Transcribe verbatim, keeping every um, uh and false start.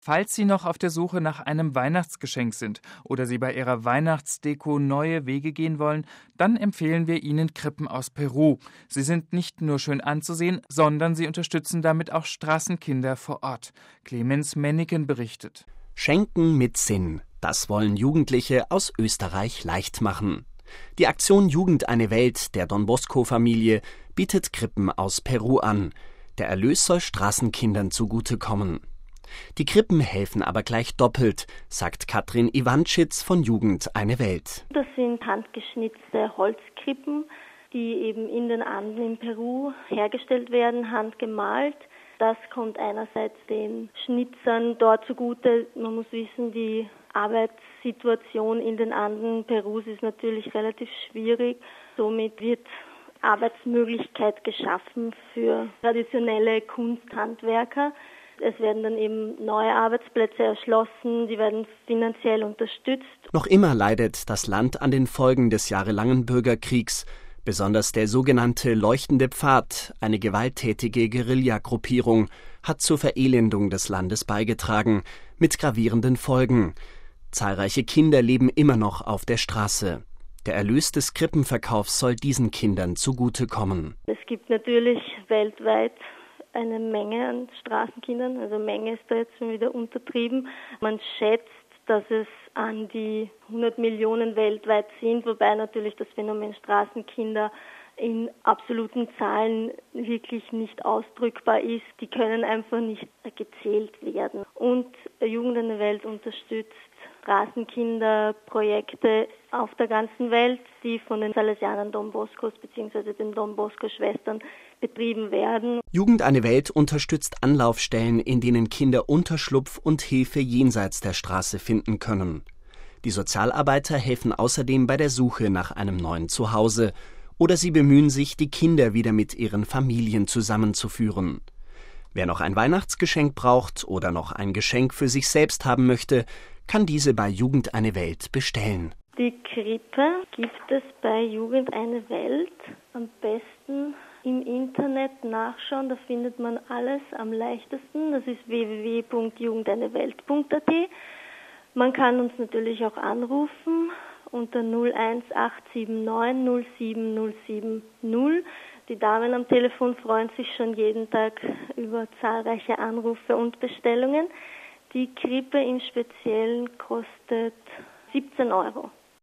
Falls Sie noch auf der Suche nach einem Weihnachtsgeschenk sind oder Sie bei Ihrer Weihnachtsdeko neue Wege gehen wollen, dann empfehlen wir Ihnen Krippen aus Peru. Sie sind nicht nur schön anzusehen, sondern sie unterstützen damit auch Straßenkinder vor Ort. Clemens Menniken berichtet. Schenken mit Sinn, das wollen Jugendliche aus Österreich leicht machen. Die Aktion Jugend eine Welt der Don Bosco-Familie bietet Krippen aus Peru an. Der Erlös soll Straßenkindern zugutekommen. Die Krippen helfen aber gleich doppelt, sagt Katrin Iwanschitz von Jugend eine Welt. Das sind handgeschnitzte Holzkrippen, die eben in den Anden in Peru hergestellt werden, handgemalt. Das kommt einerseits den Schnitzern dort zugute. Man muss wissen, die Arbeitssituation in den Anden Perus ist natürlich relativ schwierig. Somit wird Arbeitsmöglichkeit geschaffen für traditionelle Kunsthandwerker. Es werden dann eben neue Arbeitsplätze erschlossen, die werden finanziell unterstützt. Noch immer leidet das Land an den Folgen des jahrelangen Bürgerkriegs. Besonders der sogenannte Leuchtende Pfad, eine gewalttätige Guerillagruppierung, hat zur Verelendung des Landes beigetragen, mit gravierenden Folgen. Zahlreiche Kinder leben immer noch auf der Straße. Der Erlös des Krippenverkaufs soll diesen Kindern zugutekommen. Es gibt natürlich weltweit eine Menge an Straßenkindern, also Menge ist da jetzt schon wieder untertrieben. Man schätzt, dass es an die hundert Millionen weltweit sind, wobei natürlich das Phänomen Straßenkinder in absoluten Zahlen wirklich nicht ausdrückbar ist. Die können einfach nicht gezählt werden. Und Jugend eine Welt unterstützt Straßenkinderprojekte auf der ganzen Welt, die von den Salesianern Don Boscos bzw. den Don Bosco-Schwestern betrieben werden. Jugend eine Welt unterstützt Anlaufstellen, in denen Kinder Unterschlupf und Hilfe jenseits der Straße finden können. Die Sozialarbeiter helfen außerdem bei der Suche nach einem neuen Zuhause oder sie bemühen sich, die Kinder wieder mit ihren Familien zusammenzuführen. Wer noch ein Weihnachtsgeschenk braucht oder noch ein Geschenk für sich selbst haben möchte, kann diese bei Jugend eine Welt bestellen. Die Krippe gibt es bei Jugend eine Welt. Am besten im Internet nachschauen, da findet man alles am leichtesten. Das ist w w w punkt jugend eine welt punkt a t. Man kann uns natürlich auch anrufen unter null eins acht sieben neun null sieben null sieben null. Die Damen am Telefon freuen sich schon jeden Tag über zahlreiche Anrufe und Bestellungen. Die Krippe im Speziellen kostet siebzehn Euro.